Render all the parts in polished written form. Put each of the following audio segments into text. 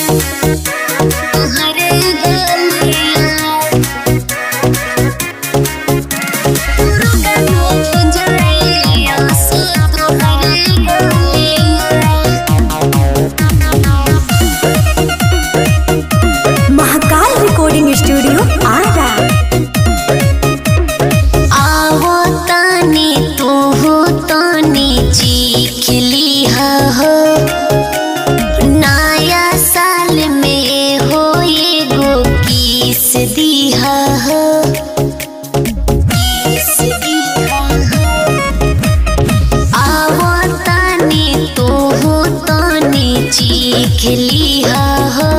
लिहा हो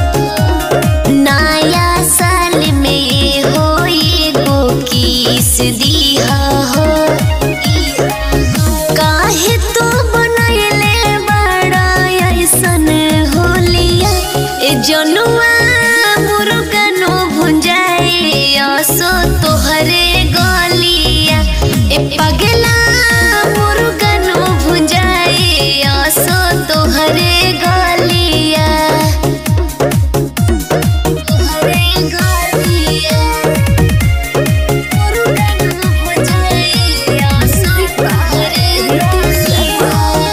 नया साल में हो एगो किस दिहा हो। काहे तू बनैले बड़ा ऐसन होलिया ए जनुआ मुर्गनो भुंजाए असो तोहरे गलिया ए पगला मुर्गनो भुंजाए असो तोहरे गलिया तोहरे गलिया मुर्गनो भुंजाए असो तोहरे गलिया।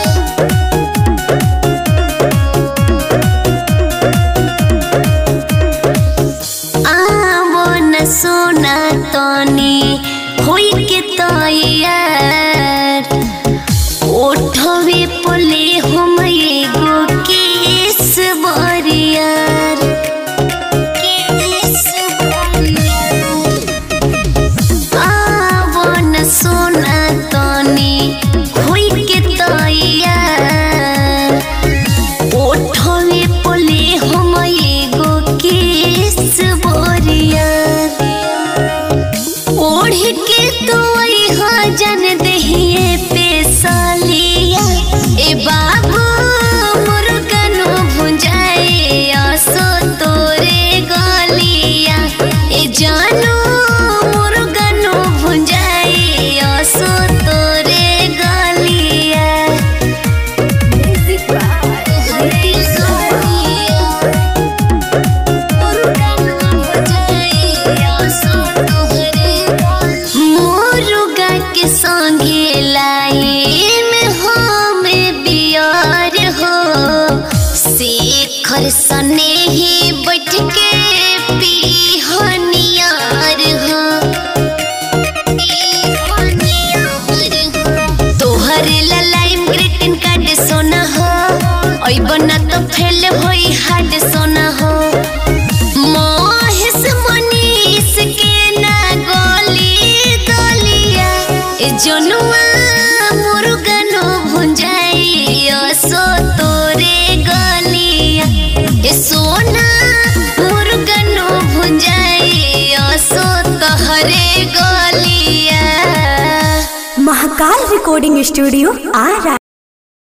आवो न सोना तनी होई के तैयार ओठवे पले हम एगो केस बरियार केस बरियार। आवो न सोना तनी होई के तैयार ओठवे पले हम एगो केस बरियार। ओढ़ के तो जन दहिए पे सालिया ए बाबू मुर्गनो भुंजाए असो तोरे गलिया ए जानू मुर्गनो भुंजाए असो तोरे गलिया। मुर्गा के संगे लाई में हम बियार हो शेखर सने ही बैठ के पीहनियार हो तोहर लाइम ग्रीटिंग कार्ड सोना हो ओई बना तो फेल होई हार्ड सोना हो। महेश मनीष के ना गली गलिया ए जनुआ मुर्गनो भुंजाई असो तोरे गलिया ए सोना मुर्गनो भुंजाई असो तोहरे गलिया। Mahakal recording studio Ara.